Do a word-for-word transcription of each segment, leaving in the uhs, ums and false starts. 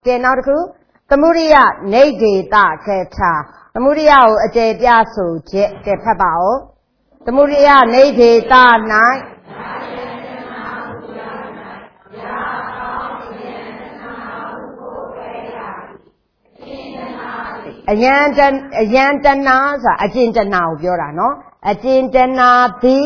ကဲနောက်တစ်ခုသမုဒိယနေဒေတာခေထာသမုဒိယကိုအကျေပြဆိုချက်ကဲဖတ်ပါဦးသမုဒိယနေဒေတာ၌အယံတအယံတနာဆိုတာအကျဉ်တနာကိုပြောတာနော်အကျဉ်တနာသည်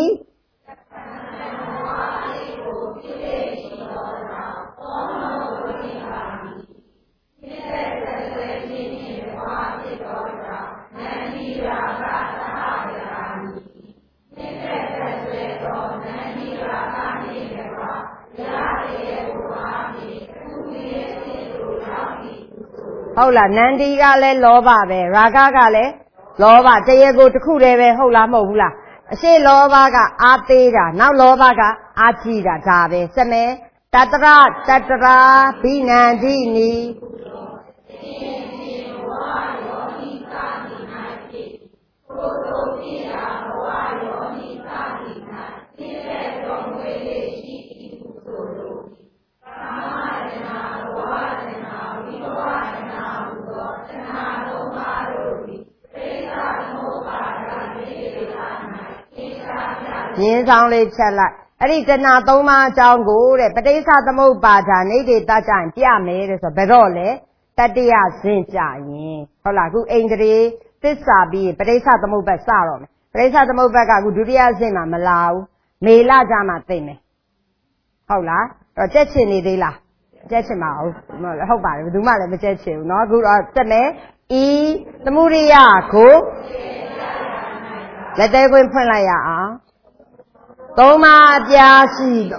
ဟုတ်လားနန္ဒီကလည်းလောဘပဲရာဂကလည်းလောဘတရေကိုတစ်ခုတည်းပဲဟုတ်လားမဟုတ်ဘူးလားအရှိလောဘကအာသေးတာနောက်လောဘကအာကြီးတာဒါပဲစမဲတတရတတရာဘိနန္ဒီနီရင်းဆောင်လေးချက်လိုက်အဲ့ဒီတဏှာသုံးပါးအကြောင်းကိုတဲ့ပဋိစ္စသမုပ္ပါဒာနေဒေတကြရင်ပြမယ်တဲ့ဆိုဘယ်တော့လဲတတိယဇင့်ကြရင်ဟုတ်လားအခုအိန္ဒြေသစ္စာပြီးပဋိစ္စသမုပ္ပါဒ်စတော့မယ်ပဋိစ္စသမုပ္ပါဒ်ကအခုဒုတိယဇင့်မှာမလာဘူးမေလကြမှာသိမယ်ဟုတ်လားတော့ကြက်ချင်နေသေးလားကြက်ချင်ပါဦးဟုတ်ပါတယ်ဘယ်သူမှလည်းမကြက်ချင်ဘူးเนาะအခုတော့တက်မယ်ဤသမုဒိယကိုလက်သေးခွင့်ဖွင့်လိုက်ရအောင်သုံးပါးအပြားရှိတော့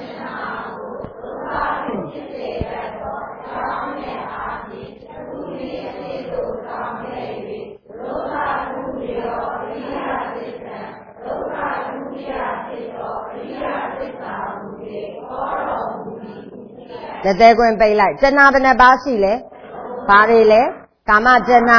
လက်သေးခွင့်ပိတ်လိုက်တဏှာဘယ်နှပါးရှိလဲဘာတွေလဲကာမတဏှာ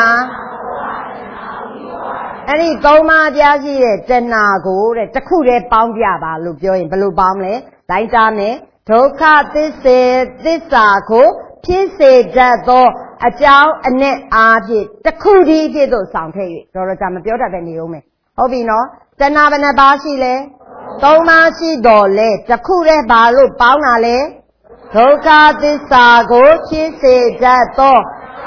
အဲ့ဒီသုံးပါးအပြားရှိတဲ့တဏှာကိုတဲ့တစ်ခုတည်းပေါင်းပြပါလို့ပြောရင်ဘယ်လိုပေါင်းလဲလိုက်တာမယ်ဒုက္ခသစ္စေသစ္စာကိုဖြစ်စေတတ်သောအကြောင်းအနဲ့အားဖြင့်တစ်ခုတည်းဖြစ်သို့ဆောင်ခဲ့၍တော့တော့ကြာမပြောတတ်ပဲနေဦးမယ်ဟုတ်ပြီနော်တဏှာဘယ်နှပါးရှိလဲသုံးပါးရှိတော်လဲတစ်ခုတည်းဘာလို့ပေါင်းတာလဲဒုက္ခသစ္စာကိုဖြစ်စေတတ်သော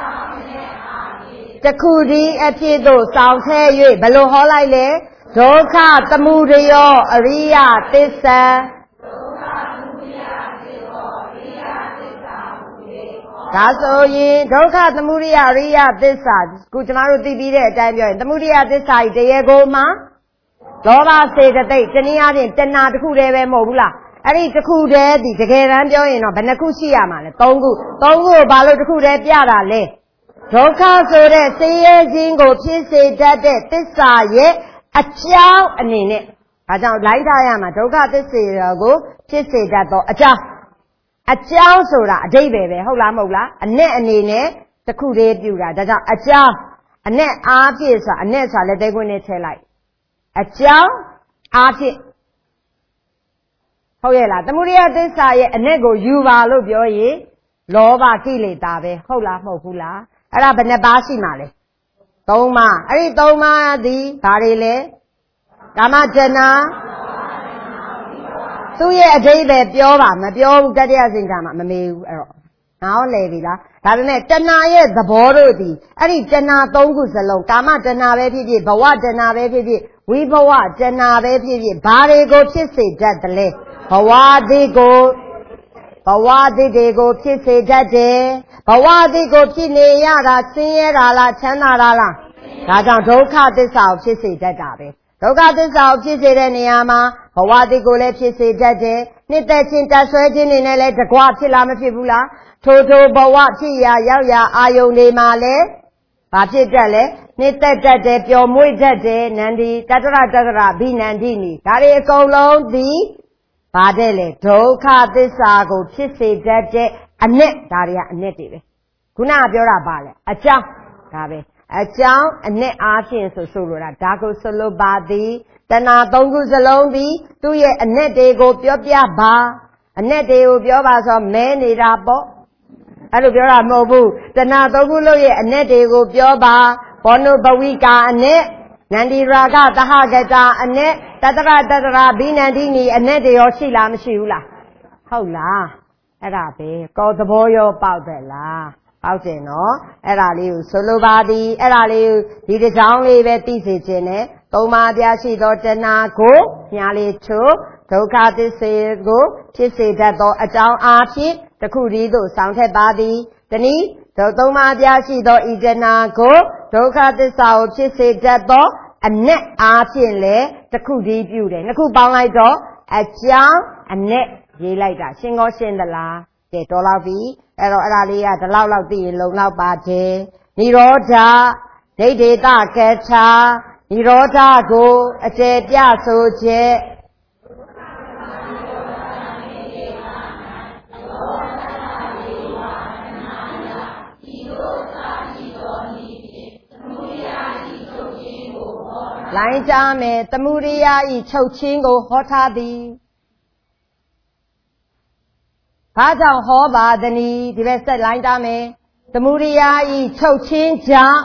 တခုဒီအဖြစ်သို့ဆောင်ဆဲ၍ဘယ်လိုဟောလိုက်လဲဒုက္ခသမုဒယောအရိယသစ္စာဒုက္ခသမုဒယဖြစ်သောအရိယသစ္စာဒါဆိုရင်ဒုက္ခသမုဒယအရိယသစ္စာခုကျမတို့သိပြီးတဲ့အတိုင်းပြောရင်သမုဒယသစ္စာကြီးတရားကိုမှလောဘစေတသိက်တနည်းအားဖြင့်တဏှာတစ်ခုတည်းပဲမဟုတ်ဘူးလားအဲ့ဒီတစ်ခုတည်းဒီတကယ်တမ်းပြောရင်တော့ဘယ်နှခုရှိရမှာလဲသုံးခုသုံးခုကိုဘာလို့တစ်ခုတည်းပြတာလဲဒုက္ခဆိုတဲ့ဆင်းရဲခြင်းကိုဖြစ်စေတတ်တဲ့သစ္စာရဲ့အကြောင်းအနေနဲ့ဒါကြောင့်လိုက်ထားရမှာဒုက္ခသစ္စေကိုဖြစ်စေတတ်သောအကြောင်းအကြောင်းဆိုတာအဓိပ္ပာယ်ပဲဟုတ်လားမဟုတ်လားအနဲ့အနေနဲ့တစ်ခုတည်းပြုတာဒါကြောင့်အကြောင်းအနဲ့အားဖြင့်ဆိုတာအနဲ့ဆိုတာလက်သေးခွင်းနဲ့ထည့်လိုက်အကြောင်းအားဖြင့်ဟုတ်ရဲ့လားသမုဒိယသစ္စာရဲ့အနဲ့ကိုယူပါလို့ပြောရင်လောဘကိလေသာပဲဟုတ်လားမဟုတ်ဘူးလားအဲ့ဒါဘယ်နှပါးရှိမှာလဲသုံးပါးအဲ့ဒီသုံးပါးသည်ဘာတွေလဲကာမတဏှာသူ့ရဲ့အဓိပ္ပာယ်ပြောပါမပြောဘူးတတိယစင်ကြမှာမမေးဘူးအဲ့တော့နားလဲပြီလားဒါပေမဲ့တဏှာရဲ့သဘောတို့သည်အဲ့ဒီတဏှာသုံးခုစလုံးကာမတဏှာပဲဖြစ်ဖြစ်ဘဝတဏှာပဲဖြစ်ဖြစ်ဝိဘဝတဏှာပဲဖြစ်ဖြစ်ဘာတွေကိုဖြစ်စေတတ်တယ်လဲဘဝသည်ကိုဘဝသည်တွေကိုဖြစ်စေတတ်တယ်ဘဝသည်ကိုဖြစ်နေရတာဆင်းရဲတာလားချမ်းသာတာလားဒါကြောင့်ဒုက္ခသစ္စာကိုဖြစ်စေတတ်တာပဲဒုက္ခသစ္စာကိုဖြစ်စေတဲ့နေရာမှာဘဝသည်ကိုလည်းဖြစ်စေတတ်တယ်နှစ်သက်ခြင်းတဆွဲခြင်းတွေနဲ့လည်းတကွဖြစ်လားမဖြစ်ဘူးလားထိုထိုဘဝဖြစ်ရာရောက်ရာအာယုန်တွေမှာလည်းဘာဖြစ်တတ်လဲနှစ်သက်တတ်တယ်ပျော်မွေ့တတ်တယ်နန္ဒီတတရတတရဘိနန္ဒီနီဒါတွေအကုန်လုံးသည်ဘာတဲ့လဲဒုက္ခသစ္စာကိုဖြစ်စေတတ်တဲ့အနဲ့ဒါတွေကအနဲ့တွေပဲခုနကပြောတာပါလေအကြောင်းဒါပဲအကြောင်းအနဲ့အားဖြင့်ဆိုဆိုလိုတာဒါကိုဆိုလိုပါသည်တဏှာသုံးခုစလုံးသည်သူ့ရဲ့အနဲ့တွေကိုပြောပြပါအနဲ့တွေကိုပြောပါဆိုမဲနေတာပေါ့အဲ့လိုပြောတာမဟုတ်ဘူးတဏှာသုံးခုလို့ရဲ့အ내တွေကိုပြောပါဘောနုပဝိကာအ내နန္ဒီရာဂသဟဂတာအ내တတရတတရာဘိနန္ဒီနီအ내တွေရောရှိလားမရှိဘူးလားဟုတ်လားအဲ့ဒါပဲကောသဘောရောပေါက်တယ်လားပေါက်တယ်နော်အဲ့ဒါလေးကိုဆိုလိုပါသည်အဲ့ဒါလေးကိုဒီတစ်ကြောင်းလေးပဲသိစေခြင်းနဲ့သုံးပါးပြရှိသောတဏှာကိုညာလေးချို့ဒုက္ခသစ္စေကိုဖြစ်စေတတ်သောအကြောင်းအားဖြင့်တခုတည်းသို့ဆောင်ထက်ပါသည်တနည်းသုံးပါးပြရှိသောဤတဏှာကိုဒုက္ခသစ္စာကိုဖြစ်စေတတ်သောအ내အားဖြင့်လည်းတခုတည်းပြုတယ်နှစ်ခုပေါင်းလိုက်တော့အကြောင်းအ내ရေးလိုက်တာရှင်းကောရှင်းသလားကဲတော်လောက်ပြီအဲ့တော့အဲ့ဒါလေးကဒီလောက်လောက်သိရင်လုံလောက်ပါတယ်និရောဓဒိဋ္ဌိတကထာនិရောဓကိုအကျေပြဆိုချက်လိုင်းကြမယ်သမုဒိယဤချုပ်ချင်းကိုဟောထားသည်ဘာကြောင့်ဟောပါသနည်းဒီဘက်ဆက်လိုင်းကြမယ်သမုဒိယဤချုပ်ချင်းကြောင့်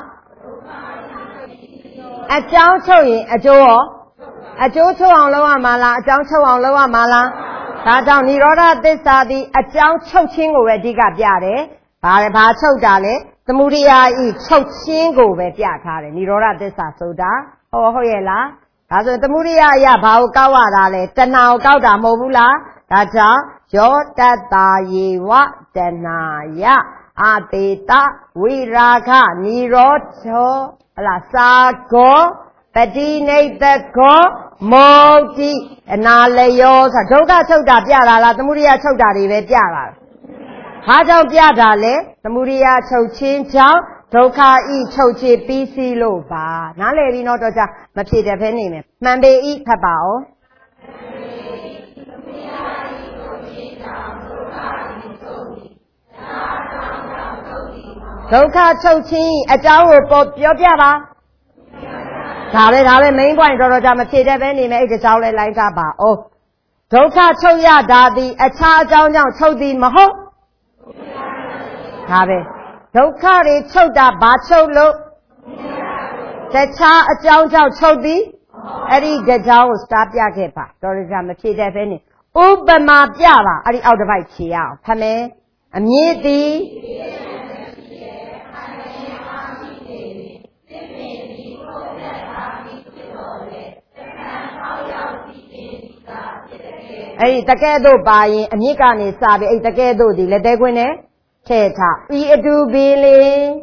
အကြောင်းချုပ်ရင်အကျိုးရောအကျိုးချုပ်အောင်လုပ်ရမှာလားအကြောင်းချုပ်အောင်လုပ်ရမှာလားဒါကြောင့်និရောဓသစ္စာသည်အကြောင်းချုပ်ချင်းကိုပဲအဓိကပြတယ်ဘာလဲဘာချုပ်တာလဲသမုဒိယဤချုပ်ချင်းကိုပဲပြထားတယ်និရောဓသစ္စာဆိုတာဟောဟုတ်ရဲ့လားဒါဆိုသမုဒိယအရာဘာကိုကောက်ရတာလဲတဏှာကိုကောက်တာမဟုတ်ဘူးလားဒါကြောင့်ယောတတ္တာယေဝတဏှာယအတေတဝိရာဂនិရောဓောဟလားသာကောပတိနိတ္တကောမောတိအနာလယောဆိုဒုက္ခချုပ်တာပြတာလားသမုဒိယချုပ်တာတွေပဲပြတာဘာကြောင့်ပြတာလဲသမုဒိယချုပ်ခြင်းကြောင့်ဒုက္ခဤချုပ်ချေပြီးစီးလို့ပါနားလည်ပြီးတော့တော့ကြာမဖြစ်တဲ့ဖဲနေမယ်မှန်ပေဤဖတ်ပါအောင်ဒုက္ခချုပ်ခြင်းအကြောင်းကိုပေါ်ပြောပြပါဒါပဲဒါပဲ main point တော်တော်ကြာမဖြစ်တဲ့ဖဲနေမယ်အဲ့ဒီကြောင်းလဲလိုက်တာပါအိုးဒုက္ခချုပ်ရတာသည်အခြားအကြောင်းကြောင့်ချုပ်သည်မဟုတ်ဒါပဲဒုက္ခတွေချုပ်တာဘာချုပ်လို့တခြားအကြောင်းကြောင့်ချုပ်သည်အဲ့ဒီကြောင်းကိုစတားပြခဲ့ပါတော်ရကြမဖြေတတ်ပဲနေဥပမာပြပါအဲ့ဒီအောက်တစ်ပိုက်ဖြေရအောင်ဖတ်မယ်အမြင့်သည်အဲ့ဒီတကယ်တော့ပါရင်အမြင့်ကနေစပြီးအဲ့တကယ်တော့ဒီလက်သေးခွင်းနဲ့ထဲထားဤအတူပင်လေ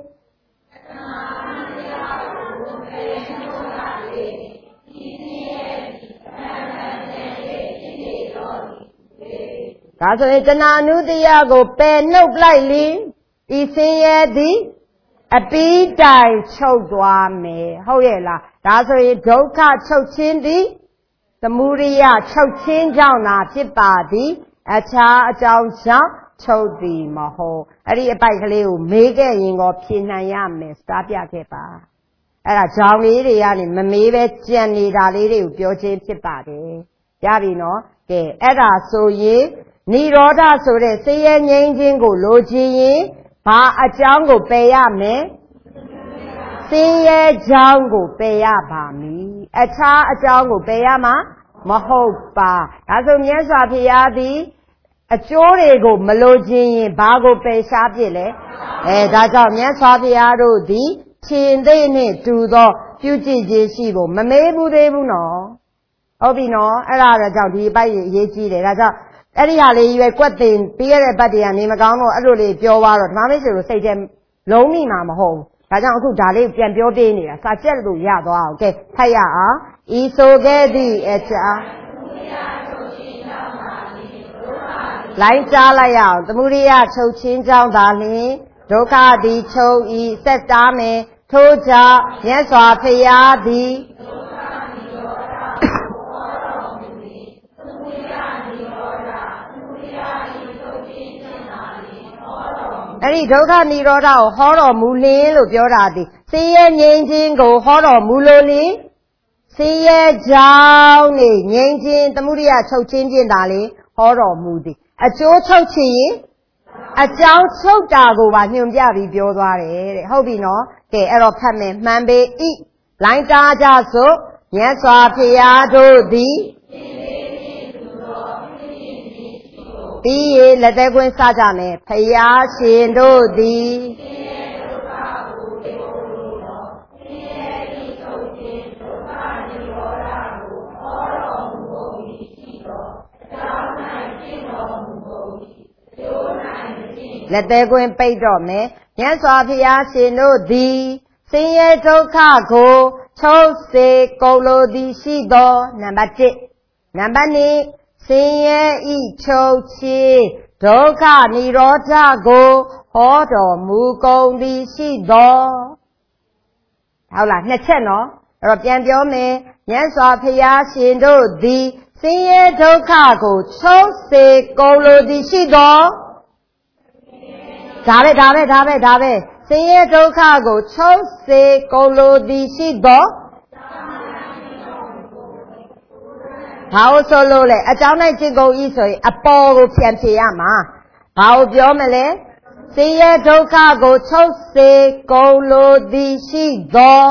ဒါဆိုရင်တဏှာအနုတ္တိယကိုပယ်နှုတ်လိုက်လီဤစင်ရဲ့သည်အပိတိုင်ချုပ်သွားမယ်ဟုတ်ရဲ့လားဒါဆိုရင်ဒုက္ခချုပ်ခြင်းသည်သမုဒိယချုပ်ခြင်းကြောင့်သာဖြစ်ပါသည်အခြားအကြောင်းကြောင့်ချုပ်သည်မဟုတ်အဲ့ဒီအပိုက်ကလေးကိုမေးခဲ့ရင်တော့ဖြေနိုင်ရမယ်စတားပြခဲ့ပါအဲ့ဒါကြောင်လေးတွေကနေမမေးပဲကြံနေတာလေးတွေကိုပြောခြင်းဖြစ်ပါတယ်ရပြီနော်ကဲအဲ့ဒါဆိုရင်និရောဓဆိုတဲ့စေရငြိမ်းခြင်းကိုလိုချင်ရင်ဘာအကြောင်းကိုပယ်ရမယ်စင်ရဲ့ကြောင်းကိုပယ်ရပါမည်အခြားအကြောင်းကိုပယ်ရမှာမဟုတ်ပါဒါဆိုမြတ်စွာဘုရားသည်အကျိုးတွေကိုမလိုချင်ရင်ဘာကိုပယ်ရှားပြစ်လဲအဲဒါကြောင့်မြတ်စွာဘုရားတို့သည်ခြင်သိနှင့်တူသောပြုကြည့်ခြင်းရှိဖို့မမေးဘူးသေးဘူးနော်ဟုတ်ပြီနော်အဲ့ဒါတော့ကြောင့်ဒီအပိုက်အရေးကြီးတယ်ဒါကြောင့်အဲ့ဒီဟာလေးကြီးပဲကွက်တင်ပြီးရတဲ့ဘတ်တွေကနေမကောင်းတော့အဲ့လိုလေးပြောသွားတော့ဓမ္မမိတ်ဆွေတို့စိတ်ထဲလုံးမိမှာမဟုတ်ဘူးဒါကြောင့်အခုဒါလေးပြန်ပြောပေးနေတာစာချက်လို့ရသွားအောင်ကဲဖတ်ရအောင်ဤဆိုခဲ့သည့်အချာလိုင်းကြားလိုက်ရအောင်သမုဒိယချုပ်ချင်းကြောင်းသာလျှင်ဒုက္ခသည်ချုပ်ဤဆက်တားမယ်ထို့ကြောင့်မြတ်စွာဘုရားသည်အဲ့ဒီဒုက္ခនិရောဓကိုဟောတော်မူလင်းလို့ပြောတာဒီဆင်းရဲငြိမ်းခြင်းကိုဟောတော်မူလို့လေဆင်းရဲကြောင်းနေငြိမ်းခြင်းသမုဒိယချုပ်ချင်းဖြင့်သာလေဟောတော်မူသည်အကျိုးချုပ်ခြင်းရင်အကြောင်းချုပ်တာကိုပါညွှန်ပြပြီးပြောသွားတယ်တဲ့ဟုတ်ပြီနော်ကဲအဲ့တော့ဖတ်မယ်မှန်ပေဤလိုင်းတာကြစို့မြတ်စွာဘုရားတို့သည်ပြီးရလက်သေးခွင်းစကြမယ်ဘုရားရှင်တို့သည်လက်သေးခွင်းပိတ်တော့မယ်မြတ်စွာဘုရားရှင်တို့သည်ဆင်းရဲဒုက္ခကိုချုပ်စေကုန်လိုသည်ရှိသောနံပါတ်တစ်နံပါတ်နှစ်ဆင်းရဲဤချုပ်ချေဒုက္ခនិရောဓကိုဟောတော်မူကုန်သည်ရှိသောဟုတ်လားနှစ်ချက်နော်အဲ့တော့ပြန်ပြောမယ်မြတ်စွာဘုရားရှင်တို့သည်ဆင်းရဲဒုက္ခကိုချုပ်စေကုန်လိုသည်ရှိသောဒါပဲဒါပဲဒါပဲဒါပဲဆင်းရဲဒုက္ခကိုချုပ်စေကုန်လိုသည်ရှိသောဘာလို့ဆိုလို့လဲအကြောင်းနဲ့จิตကုန်ဤဆိုရင်အပေါ်ကိုပြန်ဖြေရမှာဘာလို့ပြောမလဲဆင်းရဲဒုက္ခကိုချုပ်စေကုန်လိုသည်ရှိသော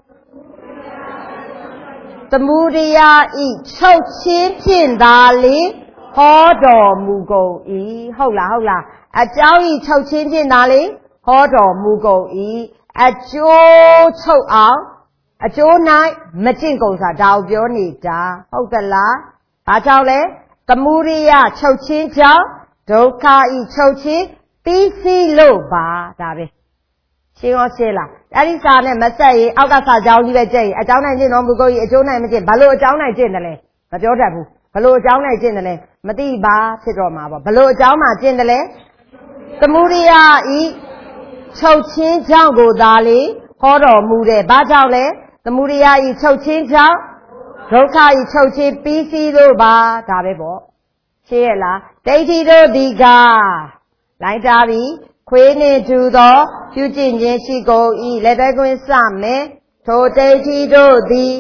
သမုဒယဤချုပ်ချင်းဖြင့်သာလေဟောတော်မူကုန်၏ဟုတ်လားဟုတ်လားအကြောင်းဤချုပ်ချင်းဖြင့်သာလေဟောတော်မူကုန်၏အကျိုးချုပ်အောင်အကျိုး၌မကျင့်ကုန်စားဒါကိုပြောနေတာဟုတ်သလားဘာကြောင့်လဲသမုဒယချုပ်ချင်းကြောင့်ဒုက္ခဤချုပ်ချင်းပြီးစီးလို့ပါဒါပဲရှင်းရောရှင်းလားအဲ့ဒီစာနဲ့မဆက်ရင်အောက်ကစာကြောင်းကြီးပဲကြည့်ရင်အကြောင်း၌ကျင့်တော်မူကုန်၏အကျိုး၌မကျင့်ဘလို့အကြောင်း၌ကျင့်တယ်လဲမပြောတတ်ဘူးဘလို့အကြောင်း၌ကျင့်တယ်လဲမသိပါဖြစ်တော့မှာပေါ့ဘလို့အကြောင်းမှကျင့်တယ်လဲသမုဒယဤချုပ်ချင်းကြောင့်ကိုသာလေဟောတော်မူတယ်ဘာကြောင့်လဲသမုဒယဤချုပ်ချင်းကြောင့်ဒုက္ခဤချုပ်ချင်းပြီးစီးလို့ပါဒါပဲပေါ့ရှင်းရလားဒိဋ္ဌိတို့ဒီကလိုက်တာပြီခွေးနှင့်တူသောပြုကျင့်ခြင်းရှိကုန်၏လက်သေးကွင်းစမယ်ထိုဒိဋ္ဌိတို့သည်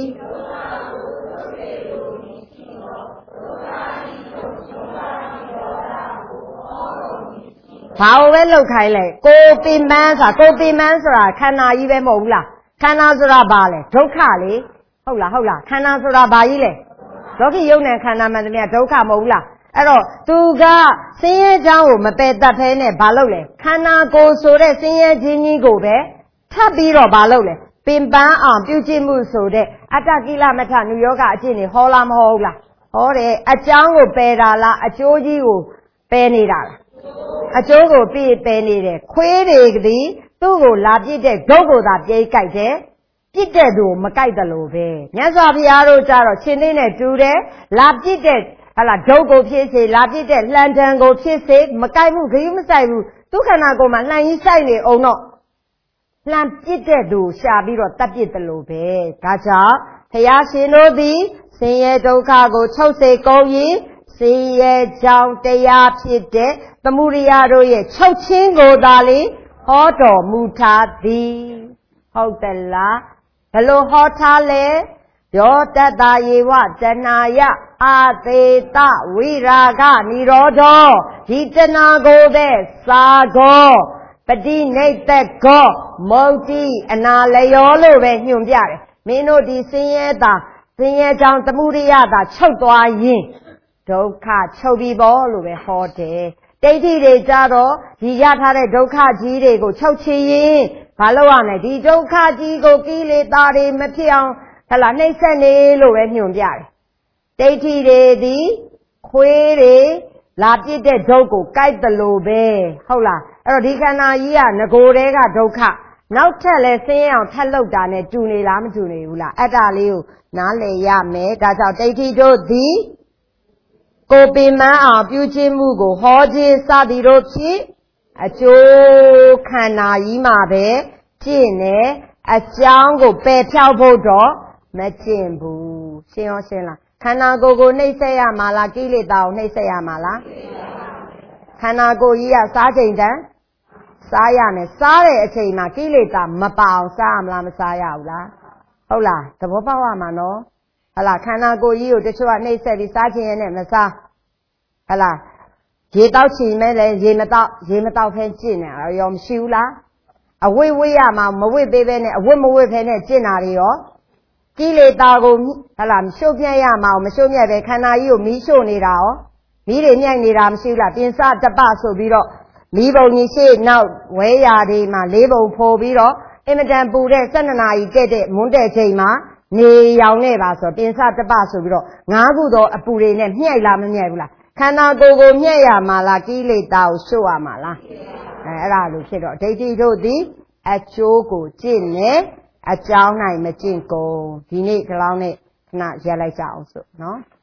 ဘာလို့ပဲလောက်ခိုင်းလဲကိုပင်ပန်းဆိုတာကိုပင်ပန်းဆိုတာခန္ဓာကြီးပဲမဟုတ်ဘူးလားခန္ဓာဆိုတာဘာလဲဒုက္ခလေဟုတ်လားဟုတ်လားခန္ဓာဆိုတာဘာကြီးလဲဒုက္ခယုံနဲ့ခန္ဓာမှန်သမျှဒုက္ခမဟုတ်ဘူးလားအဲ့တော့သူကဆင်းရဲကြောင်းကိုမပယ်တတ်ဖဲနဲ့ဘာလုပ်လဲခန္ဓာကိုယ်ဆိုတဲ့ဆင်းရဲခြင်းကြီးကိုပဲထပ်ပြီးတော့ဘာလုပ်လဲပင်ပန်းအောင်ပြုကျင့်မှုဆိုတဲ့အတ္တကိလမထနုယောဂအကျင့်တွေဟောလားမဟောဘူးလားဟောတယ်အကြောင်းကိုပယ်တာလားအကျိုးကြီးကိုပယ်နေတာလားအကျိုးကိုပြည့်ပယ်နေတယ်ခွေးတွေကသည်သူ့ကိုလာပြစ်တဲ့ဂုတ်ကိုသာပြေးကြိုက်တယ်ပြစ်တဲ့သူကိုမကြိုက်တယ်လို့ပဲမြတ်စွာဘုရားတို့ကြတော့ရှင်သေးနဲ့တူတယ်လာပြစ်တဲ့ဟာလာဒုတ်ကိုဖြစ်စေလာပြစ်တဲ့လှန်တံကိုဖြစ်စေမကြိုက်ဘူးခရီးမဆိုင်ဘူးသူခန္ဓာကိုယ်မှာလှန်ကြီးဆိုင်နေအောင်တော့လှန်ပြစ်တဲ့သူရှာပြီးတော့တတ်ပြစ်တယ်လို့ပဲဒါကြောင့်ဘုရားရှင်တို့သည်ဆင်းရဲဒုက္ခကိုချုပ်စေကုန်၏ဆင်းရဲကြောင့်တရားဖြစ်တဲ့သမုဒယတို့ရဲ့ချုပ်ချင်းကိုသာလေဟောတော်မူထားသည်ဟုတ်တယ်လားဘလို့ဟောထားလဲယောတတ္တယေဝတဏယအာသေတဝိရာဂនិရောဓောဒီတဏကိုပဲစာကောပတိနိတ္တကောမုတ်တိအနာလျောလို့ပဲညွှန်ပြတယ်မင်းတို့ဒီဆင်းရဲတာဆင်းရဲကြောင့်သမုဒယတာချုပ်သွားရင်ဒုက္ခချုပ်ပြီးပေါ့လို့ပဲဟောတယ်ဒိဋ္ဌိတွေကြတော့ဒီရထားတဲ့ဒုက္ခကြီးတွေကိုချုပ်ချရင်ဘာလို့ရမလဲဒီဒုက္ခကြီးကိုကိလေသာတွေမဖြစ်အောင်ဟလာနှိမ့်ဆက်နေလို့ပဲညွှန်ပြတယ်ဒိဋ္ဌိတွေဒီခွေးတွေလာပြစ်တဲ့ဒုက္ခကိုကြိုက်တယ်လို့ပဲဟုတ်လားအဲ့တော့ဒီခန္ဓာကြီးကငကိုယ်တဲကဒုက္ခနောက်ထပ်လဲဆင်းရဲအောင်ထပ်လောက်တာနဲ့တူနေလားမတူနေဘူးလားအဲ့ဒါလေးကိုနားလည်ရမယ်ဒါကြောင့်ဒိဋ္ဌိတို့သည်ကိုပင်မအောင်ပြုခြင်းမှုကိုဟောခြင်းစသည်တို့ဖြင့်အကျိုးခန္ဓာကြီးမှာပဲကျင့်နေအကြောင်းကိုပယ်ဖြောက်ဖို့တော့မကျင့်ဘူးရှင်းရောရှင်းလားခန္ဓာကိုယ်ကိုနှိမ့်ဆက်ရမှာလားကိလေသာကိုနှိမ့်ဆက်ရမှာလားခန္ဓာကိုယ်ကြီးကစားချိန်တန်းစားရမယ်စားတဲ့အချိန်မှာကိလေသာမပါအောင်စားရမလားမစားရဘူးလားဟုတ်လားသဘောပေါက်ရမှာနော်ဟလာခန္ဓာကိုယ်ကြီးကိုတချို့ကနှိမ့်ဆက်ပြီးစားခြင်းရဲ့နဲ့မစားဟလာရေတောက်ချင်မဲ့လေရေမတောက်ရေမတောက်ဖဲကျင့်နေတာရောမရှိဘူးလားအဝိဝိရမှာမဝိသေးပဲနဲ့အဝိမဝိဖဲနဲ့ကျင့်တာတွေရောကိလေသာကိုဟလာမရှုပ်ပြရမှာမရှုပ်မြဲပဲခန္ဓာကြီးကိုမီးရှို့နေတာရောမီးတွေမြိုက်နေတာမရှိဘူးလားပြင်စတပဆိုပြီးတော့မီးပုံကြီးရှေ့နောက်ဝဲရာတွေမှာလေးပုံဖိုးပြီးတော့အင်မတန်ပူတဲ့၁၂နာရီကဲ့တဲ့မွန်းတဲ့ချိန်မှာနေရောင်နေပါဆိုပြင်စတပဆိုပြီးတော့ငါးခုသောအပူတွေနဲ့မြှိုက်လားမမြှိုက်ဘူးလားခန္ဓာကိုယ်ကိုမြှက်ရမှာလားကိလေသာကိုရှို့ရမှာလားအဲအဲ့ဒါလိုဖြစ်တော့ဒိဋ္ဌိတို့သည်အကျိုးကိုကျင့်နေအကြောင်း၌မကျင့်ကုန်ဒီနေ့ဒီလောက်နဲ့ခဏရက်လိုက်ကြအောင်ဆိုနော်